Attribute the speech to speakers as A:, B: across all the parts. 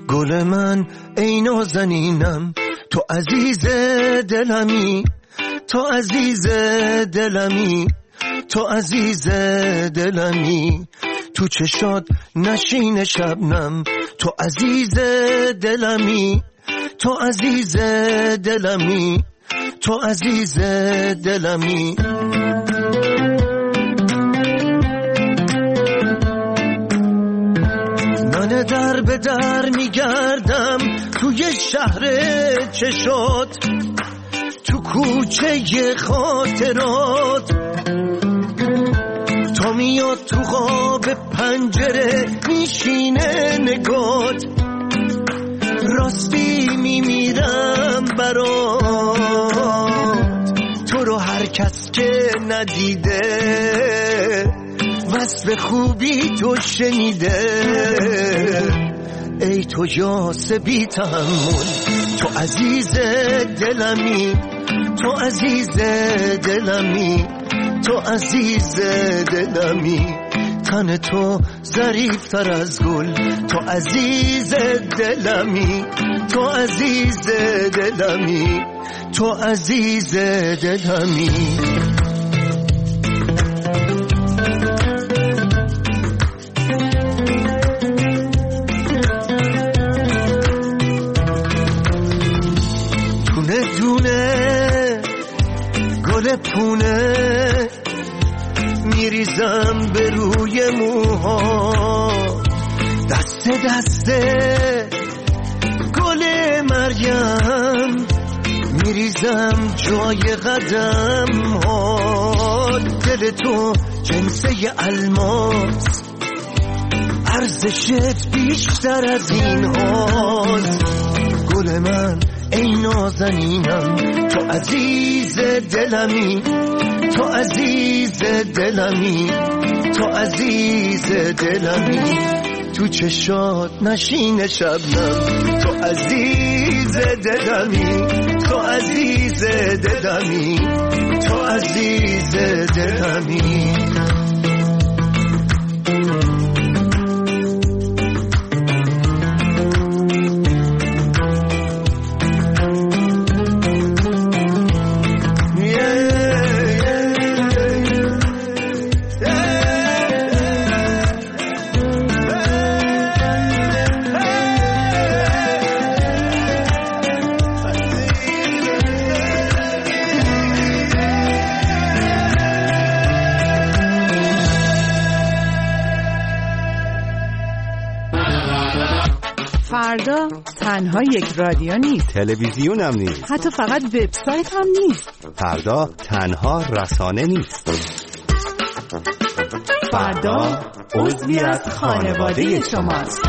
A: گل من ای نازنینم، تو عزیز دلمی، تو عزیز دلمی، تو عزیز دلمی، تو چشات نشین شبنم، تو عزیز دلمی، تو عزیز دلمی، تو عزیز دلمی. من در به در میگردم توی شهر چشات، تو کوچه خاطرات، تا میاد تو خواب پنجره میشینه نگات، راستی میمیرم برات، تو رو هر کس که ندیده وصف خوبی تو شنیده، ای تو یاس بی تحمل، تو عزیز دلمی، تو عزیز دلمی، تو عزیز دلمی، تن تو ظریف تر از گل، تو عزیز دلمی، تو عزیز دلمی، تو عزیز دلمی. دونه دونه گل پونه میریزم به روی موها، دسته دسته گل مریم میریزم جای قدم ها، دل تو جنسه الماس، ارزشت بیشتر از این هاست، گل من ای نازنینم، تو عزیز دلمی، تو عزیز دلمی، تو عزیز دلمی، تو چشات نشین شبنم، تو عزیز دلمی، تو عزیز دلمی، تو عزیز دلمی.
B: فردا تنها یک رادیو نیست،
C: تلویزیون هم نیست،
B: حتی فقط وبسایت هم نیست.
C: فردا تنها رسانه نیست،
B: فردا عضوی از خانواده شماست.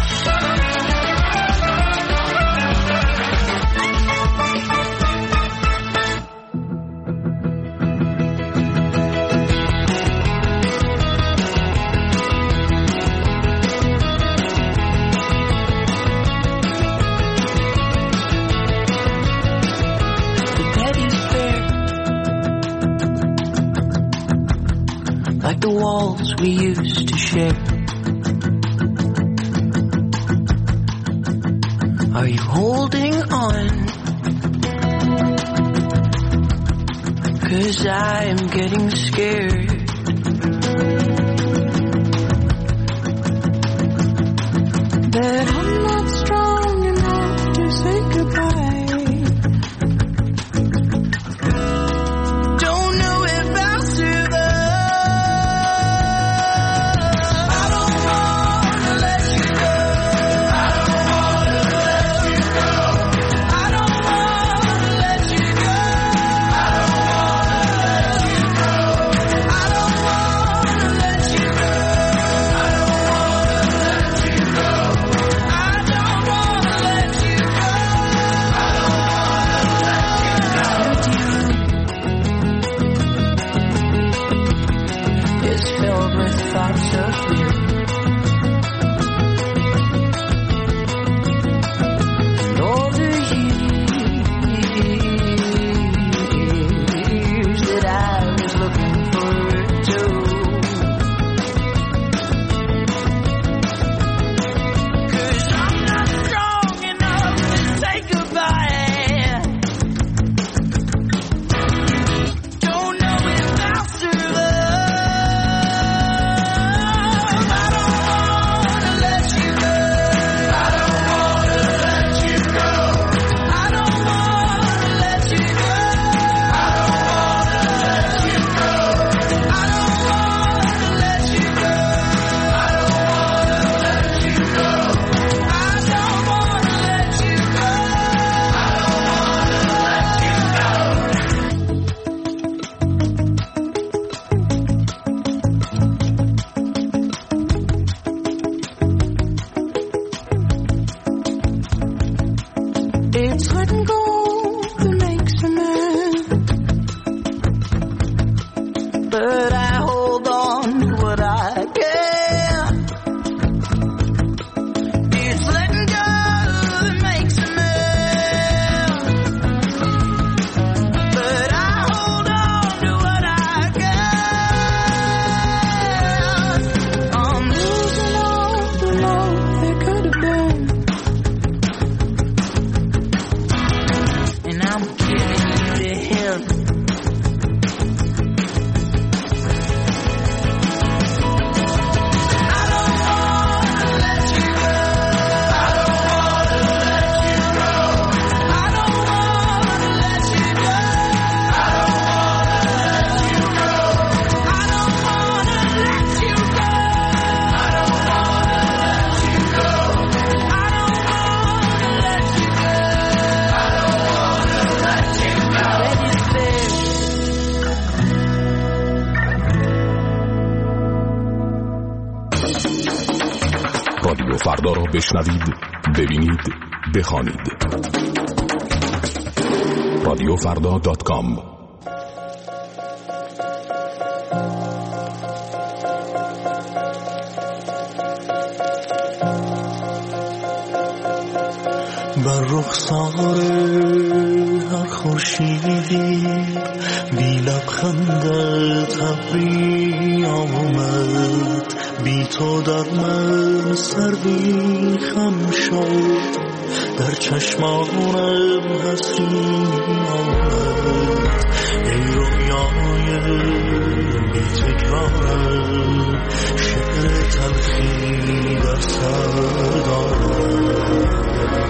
D: Like the walls we used to share. Are you holding on? 'Cause I am getting scared. That I'm not strong enough to say goodbye.
E: I فردا را بشنوید، ببینید، بخوانید. رادیوفردا.com.
A: بر رخسار هر خورشیدی بی لبخندت ابری آمد، بی تو در من سردی خم شد، در چشمانم حسری آمد. ای رویای بی تکرارم، شعر تلخی در سر دارم.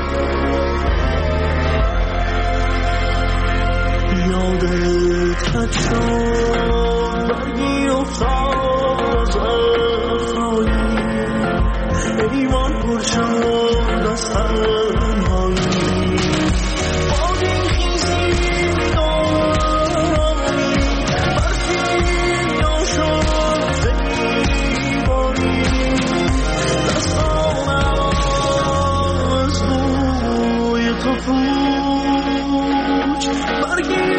A: یادت رد شد برگی افتاد از افرایی، ایوان پر شد از تنهایی. بادی خیزی دارمی، برفی آشد زیباری، دستانم از بوی تو فوج. برگی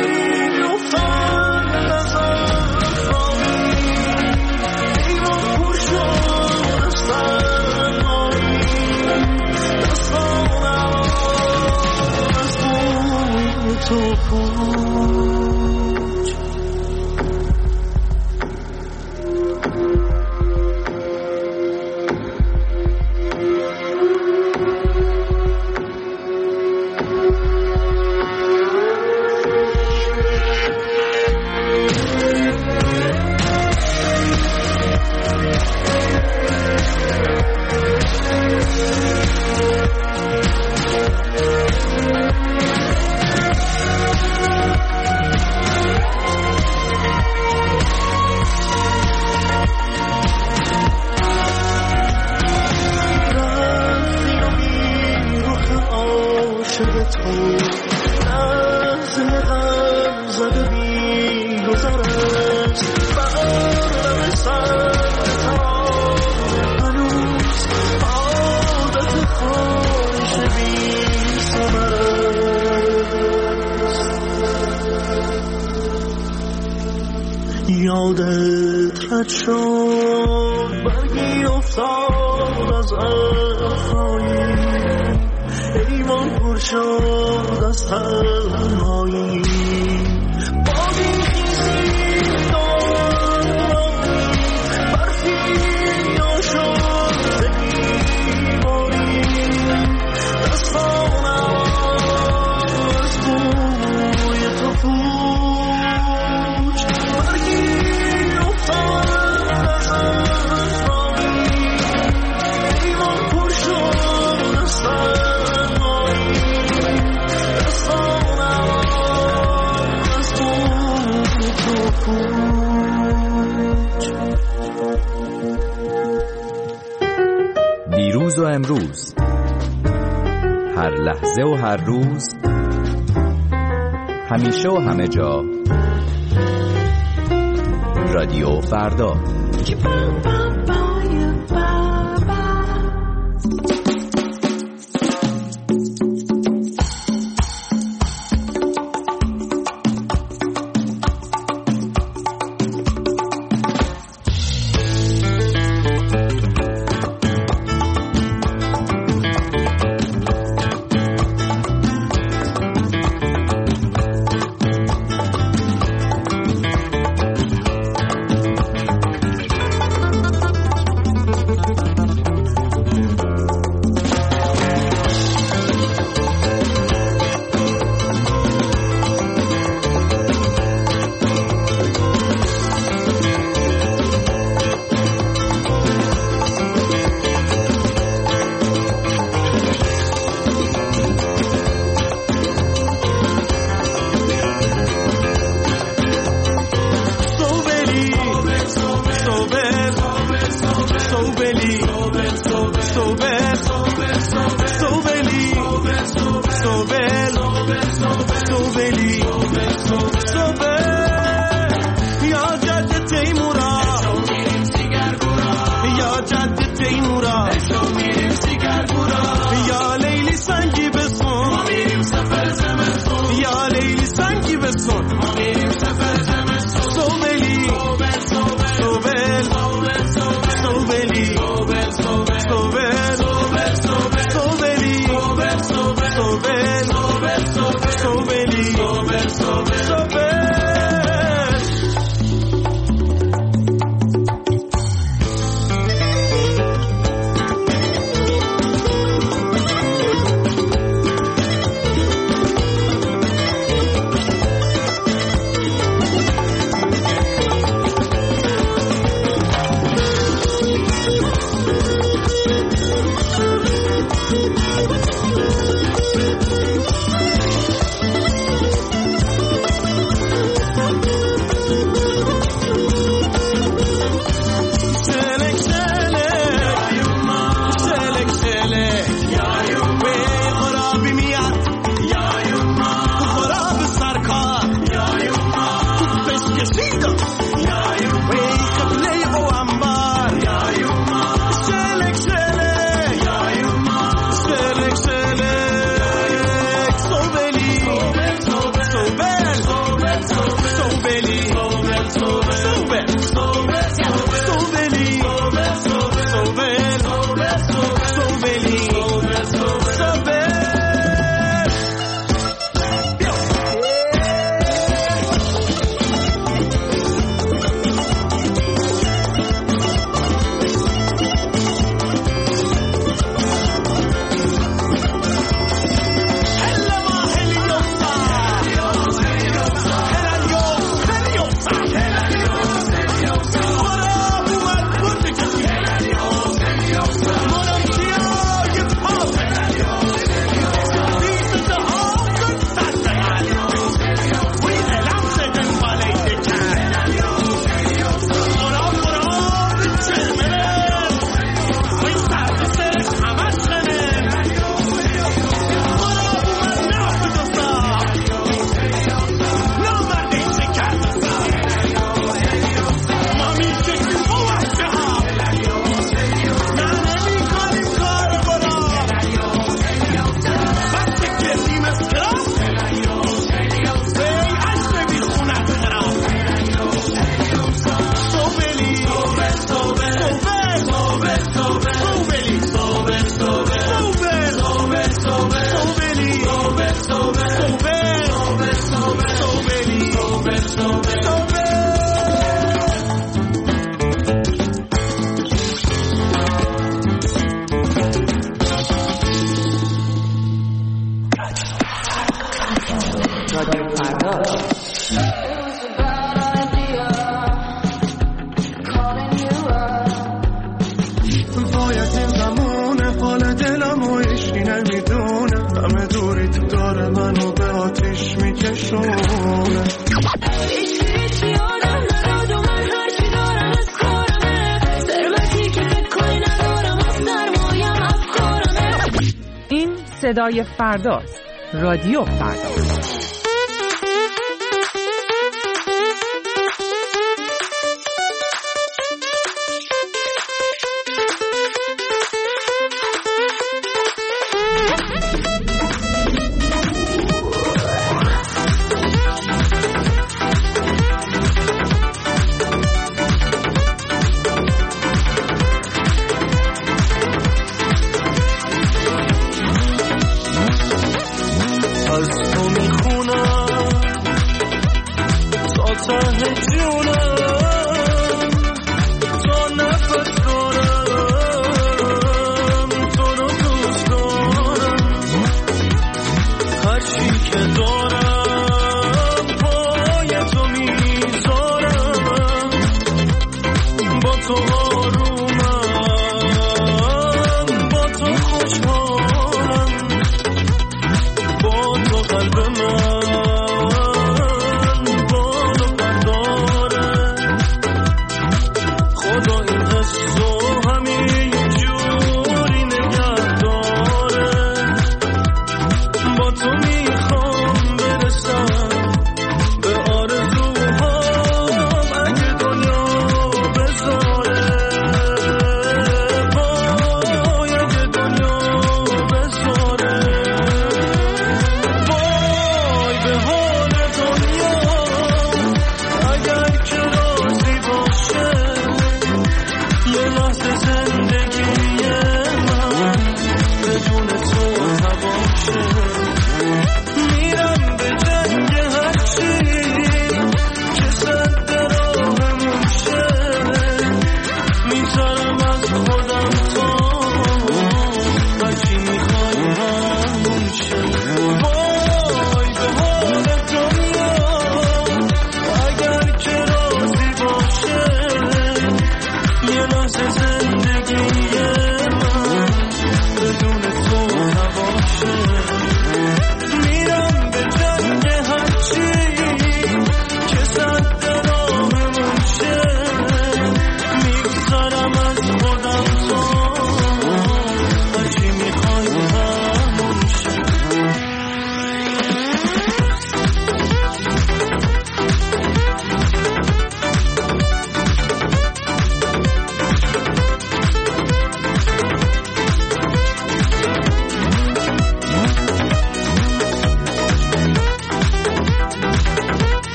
A: یادت رد شد برگی افتاد از افرایی، ایوان پر شد از تنهایی. بادی خیزی دارمی، برفی آشد زیباری، دستانم از بوی تو فوج. برگی
F: دیروز و امروز، هر لحظه و هر روز، همیشه و همه جا، رادیو فردا.
B: خانواده فردا.
A: باید این زمان حال دلم و ایشی نمیدونه، همه دوری تو داره منو به آتیش میکشونه. هیچی یادم نداد و من هرچی دارم از کارمه، ثروتی که فکر کنی ندارم از سرمایم افکارمه.
B: این صدای فرداست. رادیو فردا.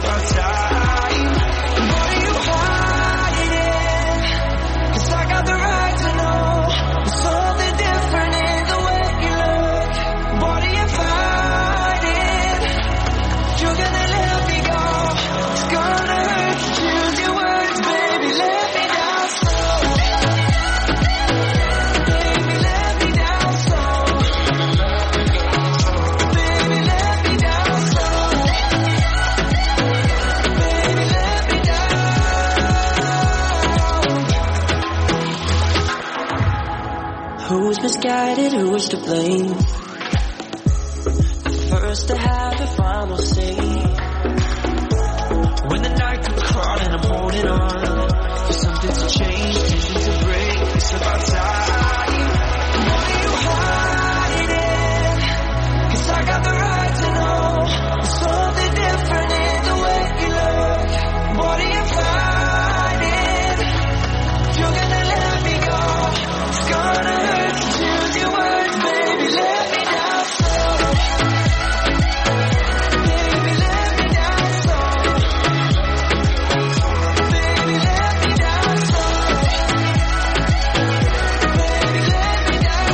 A: What are you hiding? 'Cause I got the
G: misguided, who was to blame? First to have the final say. When the night comes crawling, I'm holding on for something to change, tension to break. It's about time. What are you hiding? 'Cause I got the right to know there's something different in the way you look. What are you fighting? If you're gonna let me go, it's gonna hurt to choose your words, baby. Let me down slow. Baby, let me down slow. Baby, let me down slow. Baby, let me down.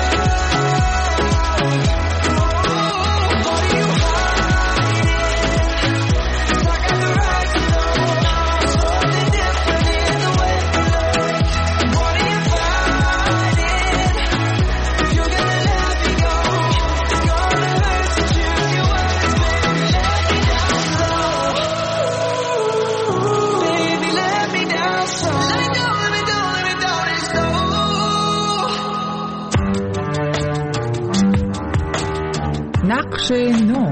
G: What are you hiding? 'Cause I got the right to know something different in the way you look. What are you fighting? If you're gonna let me go, it's gonna hurt to choose your words, baby. Let me down slow. Baby, let me down slow. Let me down, let me down, let me down, it's slow.
B: نقش نو.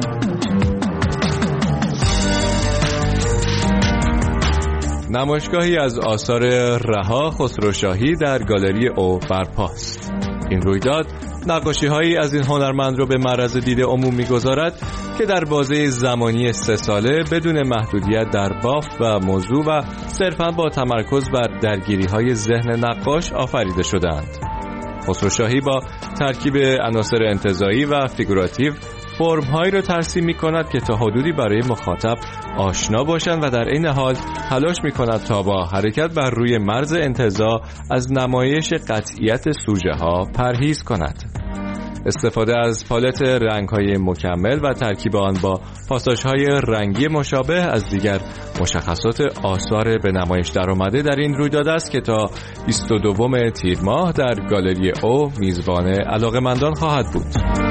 H: نمایشگاهی از آثار رها خسروشاهی در گالری او برپاست. این رویداد نقاشی‌هایی از این هنرمند را به معرض دید عموم می‌گذارد که در بازه زمانی 3 ساله بدون محدودیت در بافت و موضوع و صرفاً با تمرکز بر درگیری‌های ذهن نقاش آفریده شده‌اند. خسروشاهی با ترکیب عناصر انتزاعی و فیگوراتیو فرم‌هایی را ترسیم می‌کند که تا حدودی برای مخاطب آشنا باشند و در این حال تلاش می‌کند تا با حرکت بر روی مرز انتزاع از نمایش قطعیت سوژه‌ها پرهیز کند. استفاده از پالت رنگ‌های مکمل و ترکیب آن با پاساژهای رنگی مشابه از دیگر مشخصات آثار به نمایش درآمده در این رویداد است که تا 22 تیر ماه در گالری او میزبان علاقه‌مندان خواهد بود.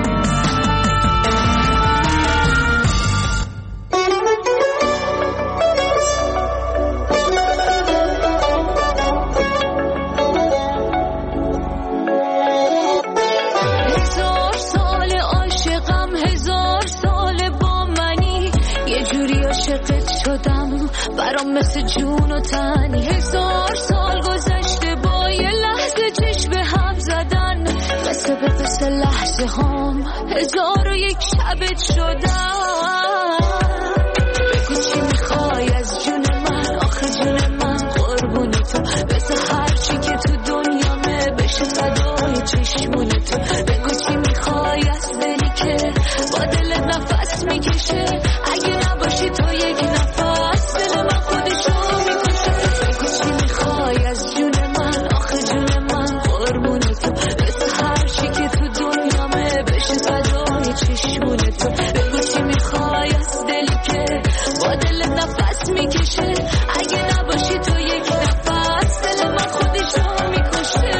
D: برام مثل جون و تنی 1000 سال گذشته با یه لحظه چشم به هم زدن، مثل به مثل لحظه هام 1001 شبت شدن. بگو چی میخوای از جون من، آخه جون من قربون تو، مثل هر چی که تو دنیامه بشه فدای چشمون تو. بگو چی میخوای از دلی که با دلت نفس میکشه، اگه نباشی تو یک نفس دل من خودشو میکشه. بگو چی میخوای از جون من، آخه جون من قربون تو، مثل هر چی که تو دنیامه بشه فدای چشمون تو. بگو چی میخوای از دلی که با دلت نفس میکشه، اگه نباشی تو یک نفس دل من خودشو میکشه.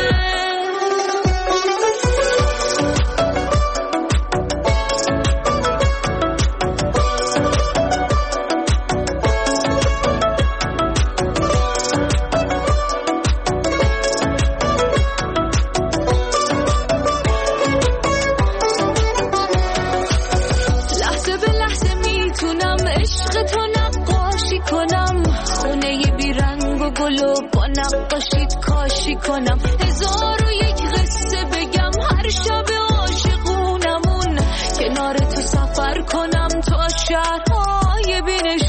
D: کنم 1001 قصه بگم، هر شب عاشقونمون کنار تو سفر کنم تا شهرهای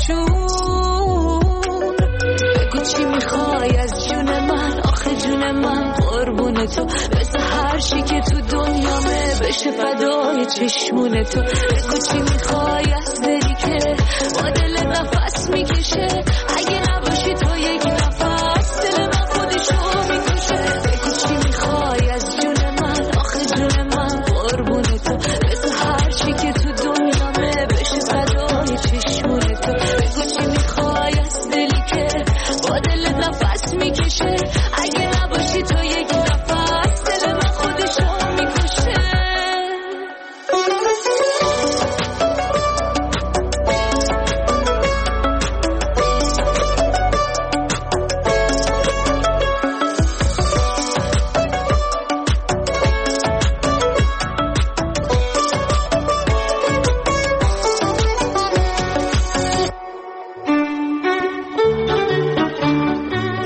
D: بینشون. بگو چی میخوای از جون من، آخه جون من قربون تو، مثل هر چی که تو دنیامه بشه فدای چشمون تو. بگو چی میخوای از دلی که با دل نفس میکشه، اگه نباشی تو یک نفس دل من خودشو میکشه. بگو چی میخوای از جون من، آخه جون من قربون تو، مثل هر چی که تو دنیامه بشه فدای چشمون تو. بگو چی میخوای از دلی که با دل نفس میکشه، اگه نباشی تو یک نفس دل من خودشو میکشه.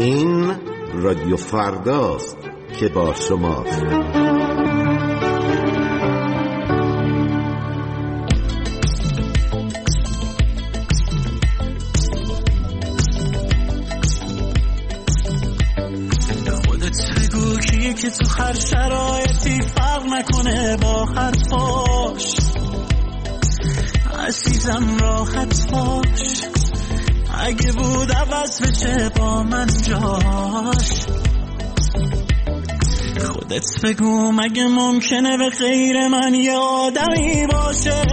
I: این رادیو فرداست که با شماست.
J: که تو هر شرایطی فرق نکنه با حرفاش، عزیزم راحت باش، اگه بود عوض بشه با من جاش. خودت بگو مگه ممکنه به غیر من یه آدمی باشه،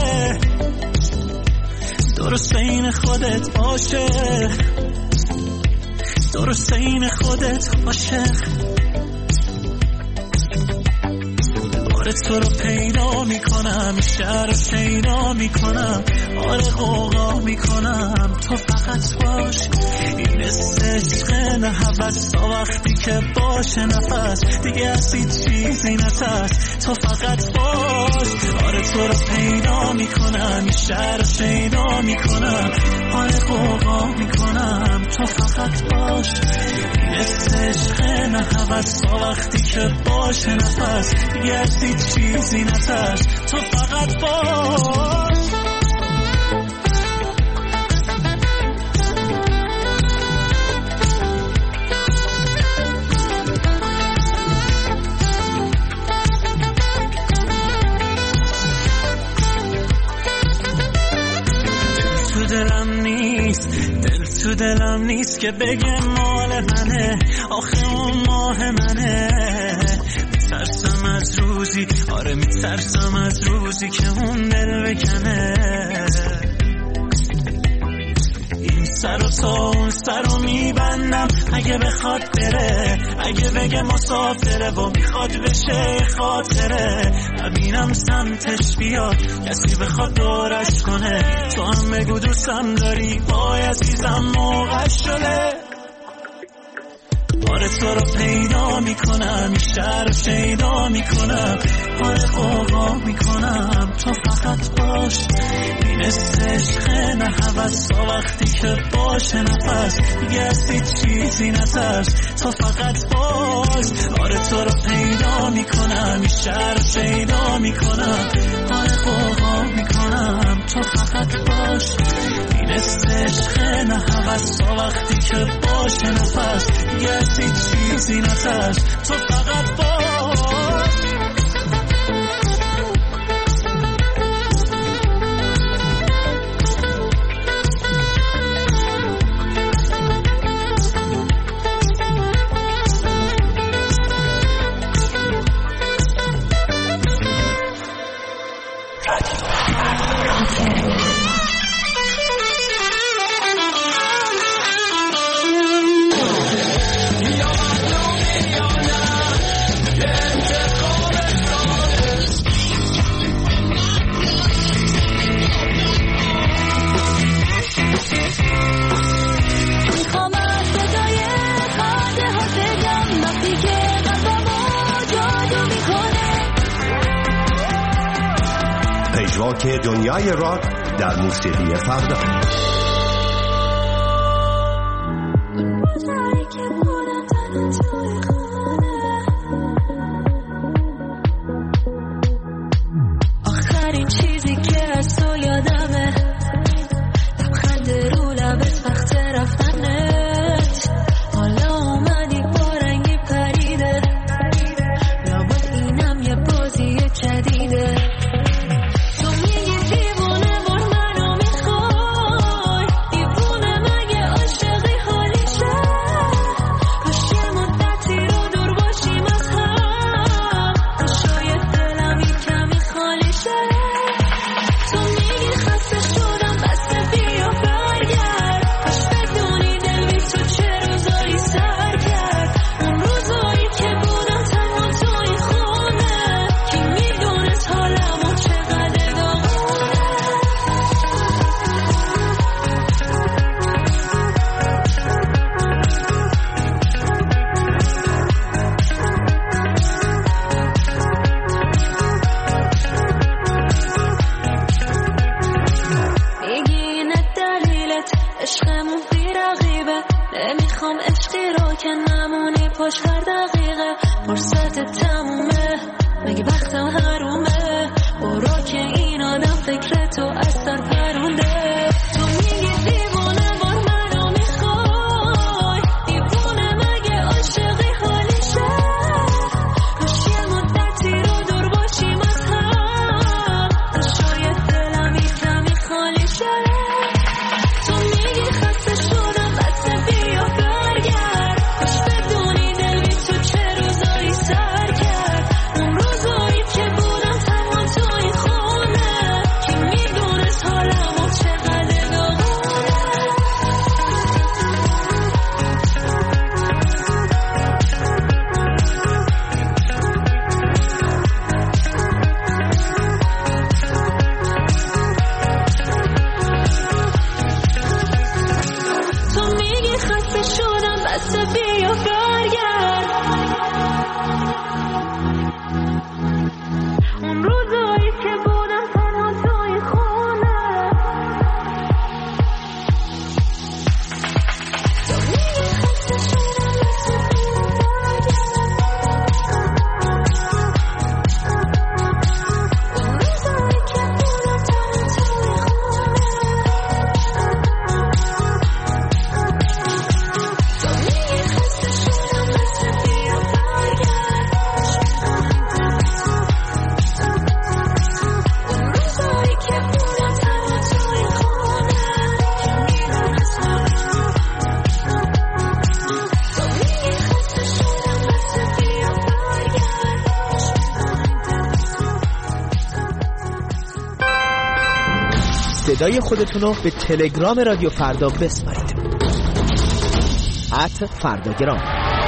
J: درست این خودت باشه، درست این خودت باشه. تو رو پیدا میکنم، شهر رو شیدا میکنم، آره غوغا میکنم، تو فقط باش. این عشق نه هوس، تا وقتی که باشه نفس دیگه از هیچ چیزی نترس، تو فقط باش. آره تو رو پیدا میکنم، شهر رو شیدا میکنم، آره غوغا میکنم، تو فقط باش. این عشق نه هوس، تا وقتی که باشه نفس دیگه از هیچ چیزی نترس، تو فقط باش. تو دلم نیست که بگه مال منه، آخه اون ماه منه. میترسم از روزی، آره میترسم از روزی که اون دل بکنه. این سر و تا اون سر رو میبندم اگه بخواد بره، اگه بگه مسافره و میخواد بشه خاطره. نبینم سمتش بیاد کسی بخواد دورش کنه، تو هم بگو دوستم داری، وای عزیزم موقع شده. آره تو رو پیدا میکنم، شهر رو شیدا میکنم، آره غوغا میکنم، تو فقط باش. این عشق نه هوس، تا وقتی که باشه نفس دیگه از هیچ چیزی نترس، تو فقط باش. آره تو رو پیدا میکنم، شهر رو شیدا میکنم، آره غوغا میکنم، تو فقط باش. این عشق نه هوس، تا وقتی که باشه نفس دیگه از هیچ چیزی نترس، تو فقط باش.
C: که دنیای راک در موسیقی فردا.
D: آخرین چیزی که از تو یادمه لبخند رو لبت وقت رفتنت، حالا اومدی با رنگی پریده، لابد اینم یه بازی جدیده. دیوونه مگه عاشقی حالی شد، کاش یه مدتی رو عشقی رو که نمونی پشت هر دقیقه فرصت تمومه مگه وقتم حرومه برو که این آدم فکر تو از سر پرونده تو میگی دیوونه بار منو میخوای دیوونه مگه عاشقی حالیشه کاش یه مدتی رو دور باشیم از هم تا شاید دلم یکمی خالی شه تو میگی خسته شدم بسه بیا برگرد کاش بدونی دل بی تو چه روزایی سر کرد اون روزایی که بودم تنها توی خونه کی میدونست حالمو چقدر داغونه تو میگی خسته شدم بسه بیا برگرد اون روزایی که بودم تنها توی خونه تو میگی خسته شدم بسه بیا برگرد اون روزایی که بودم تنها توی خونه تو میگی خسته شدم بسه بیا برگرد اون روزایی که بودم تنها توی خونه تو میگی خسته شدم بسه بیا برگرد
K: صدای خودتون رو به تلگرام رادیو فردا بسپارید @فرداگرام.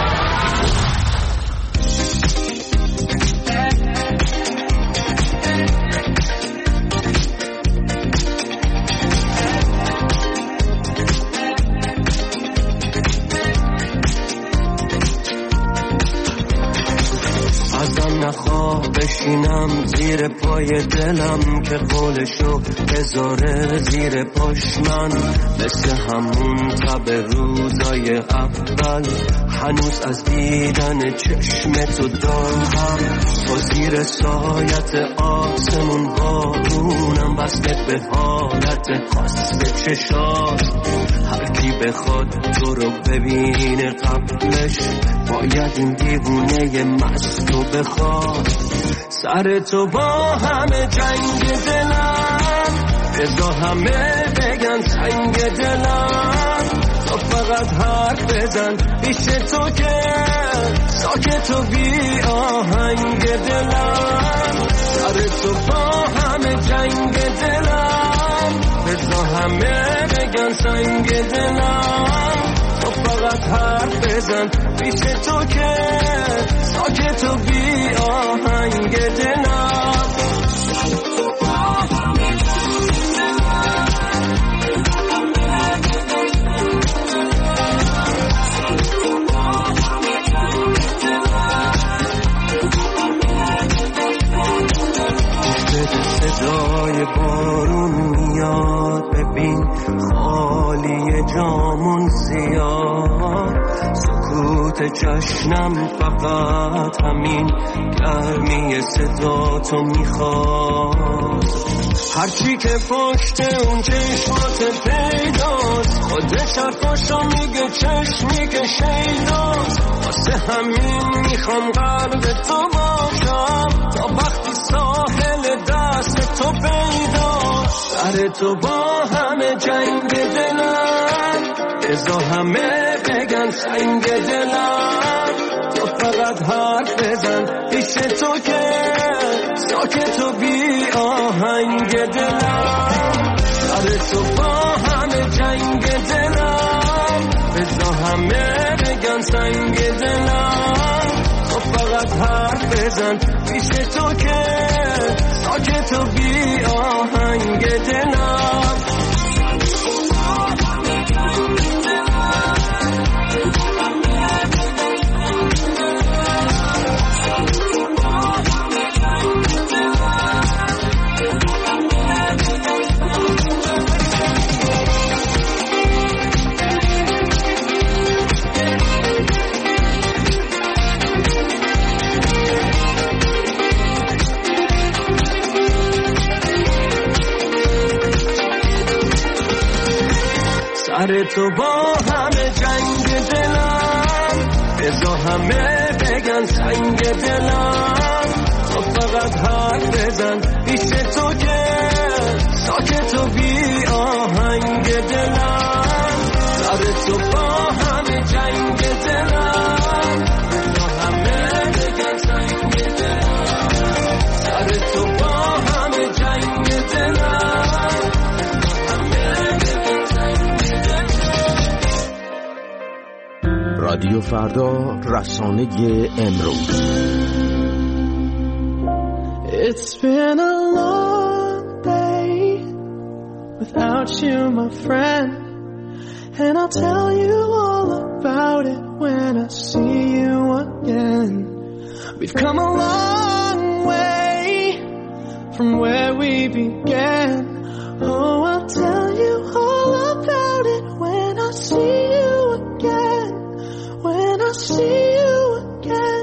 A: ازم نخواه بشینم زیر پای دلم که قولشو بذاره زیر پاش من مثل همون تب روزای اول هنوز از دیدن چشم تو دارم تو زیر سایت آسمون بارونم وصلت به حالت خاص چشات هر کی بخواد تو رو ببینه قبلش باید این دیوونه مست رو بخواد سر تو با همه جنگ دلم بذار همه بگن سنگ دلم تو فقط حرف بزن پیش تو که ساکت و بی آهنگ دلم سر تو با همه جنگ دلم بذار همه بگن سنگ دلم تو فقط حرف بزن پیش تو که ساکت و بی آهنگ دلم صدای بارون میاد ببین خالی جامون زیاد سکوت جشنم فقط همین گرمی صدا تو میخواد هرچی که پشت اون چشمات پیداست خودش حرفاشو میگه چشمی که شیداست واسه همین میخوام قلب تو باشم تا وقتی ساحل دست تو پیداست سر تو با همه جنگ دلم بذار همه بگن سنگ دلم تو فقط حرف بزن پیش تو که ساکت و بی آهنگ دلم سر تو با همه جنگ دلم بذار همه بگن سنگ دلم تو فقط حرف بزن پیش تو که ساکت و بی آهنگ دلم سر تو با همه جنگ دلم بذار همه بگن سنگ دلم تو فقط حرف بزن پیش تو که ساکت و بی آهنگ دلم سر تو با همه جنگ دلم بذار همه بگن سنگ دلم سر تو با همه جنگ دلم همه بگن سنگ دلم.
I: رادیو فردا، رسانه امروز.
L: It's been a long day without you, my friend, and I'll tell you all about it when I see you again. We've come a long way from where we began. Oh, I'll tell you all about it when I see you again, when I see you again.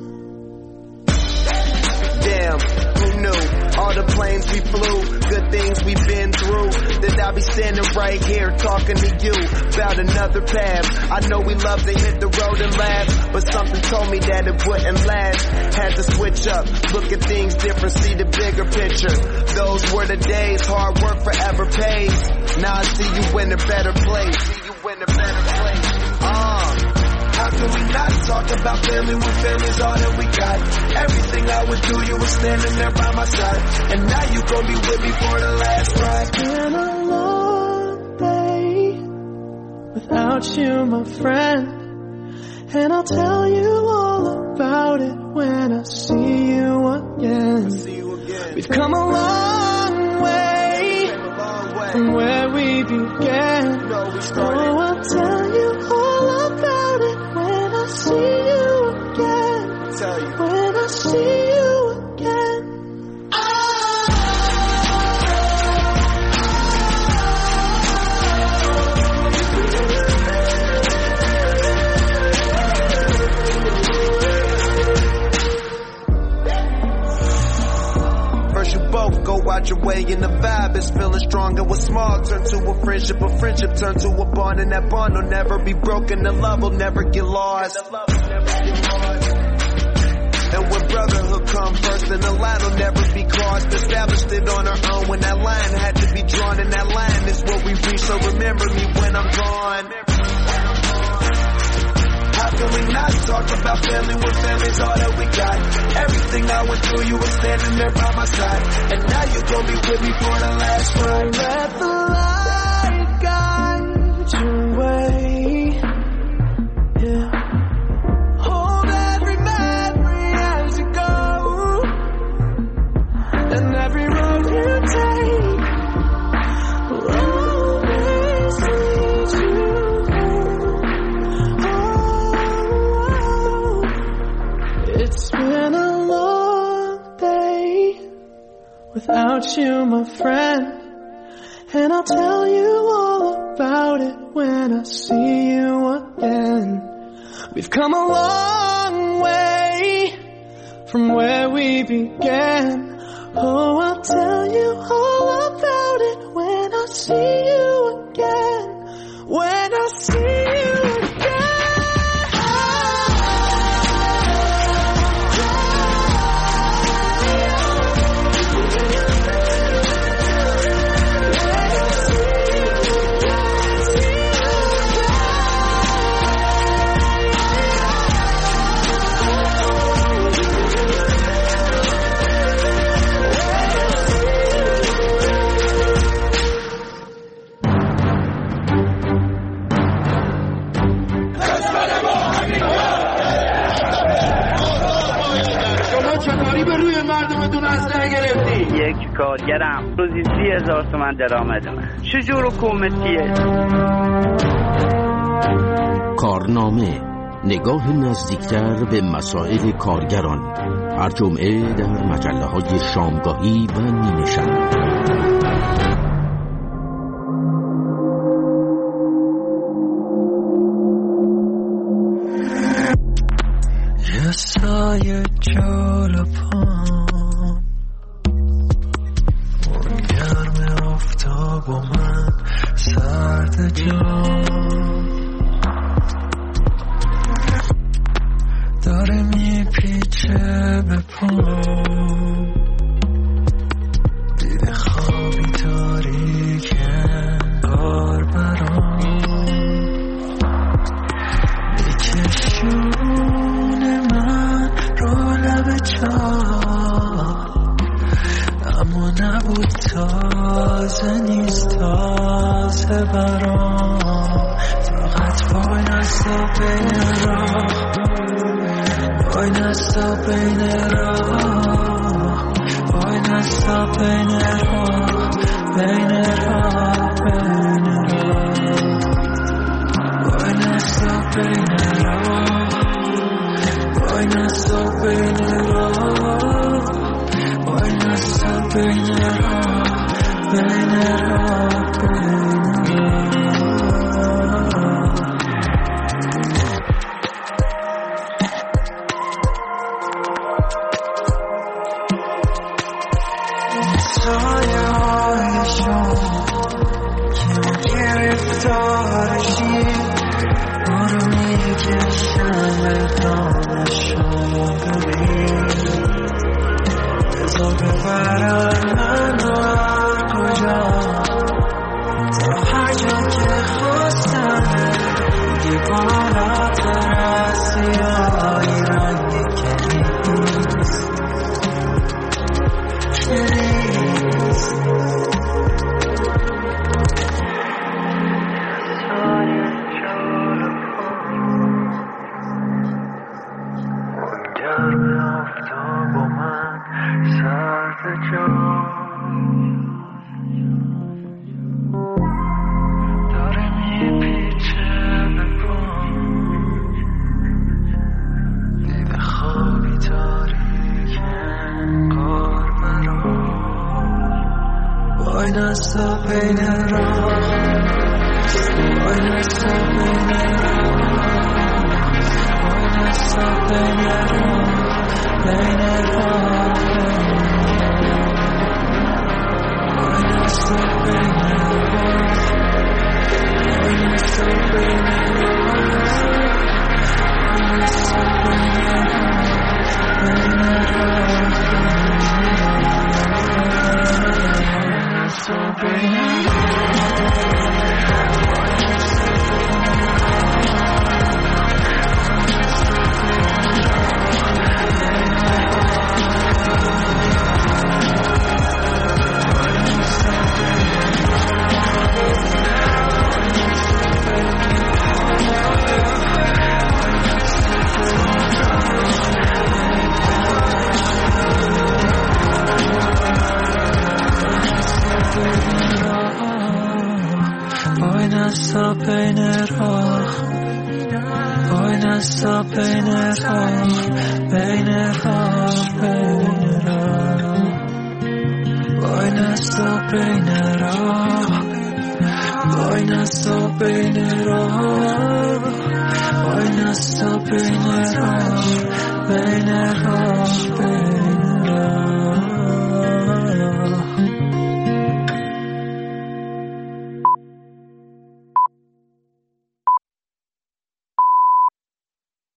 M: Damn, who knew? All the planes we flew, good things we've been through, that I'll be standing right here talking to you about another path. I know we love to hit the road and laugh, but something told me that it wouldn't last. Had to switch up, look at things different, see the bigger picture. Those were the days, hard work forever pays. Now I see you in a better place. See you in a better place. How can we not talk about family when family's all that we got? Everything I would do, you were standing there by my side, and now you gon' be with me for the last ride.
L: It's been a long day without you, my friend, and I'll tell you all about it when I see you again. We've come a long way from where we began. Oh, I'll tell you all about it when I see you again, when I see you again.
M: First you both go out your way and the vibe is feeling stronger. What's small turn to a friendship turn to a bond, and that bond will never be broken, the love will never get lost. And when brotherhood come first, then the line will never be crossed. Established it on our own when that line had to be drawn, and that line is what we reach, so remember me when I'm gone. How can we not talk about family when family's all that we got? Everything I went through, you were standing there by my side, and now you gon' be with me for the last ride.
L: Let the light guide your way, yeah. Hold every memory as you go, and every road you take will always lead you home. It's been a long day without you, my friend, and I'll tell you all about it when I see you again. We've come a long way from where we began. Oh, I'll tell you all about it when I see you again, when I see you again.
N: یک کارگرم روزی 30,000 تومان درآمد من. چجور حکومتیه؟
I: کارنامه، نگاه نزدیکتر به مسائل کارگران، هر جمعه در مجله‌های شامگاهی و نیمه شب.
J: یه سایه جلو پام، اون گرم آفتاب و من سرد جام، داره میپیچه به پام، دیده خوابی تاریک انگار برام میکشون من رو لب چاه، اما نبود تازه نیست تازه برام. فقط وای نستا بین راه، وای نستا بین راه، وای نستا بین راه، بین راه، بین راه، وای نستا بین راه، وای نستا بین راه، وای نستا بین راه، بین راه، بین
G: بین راه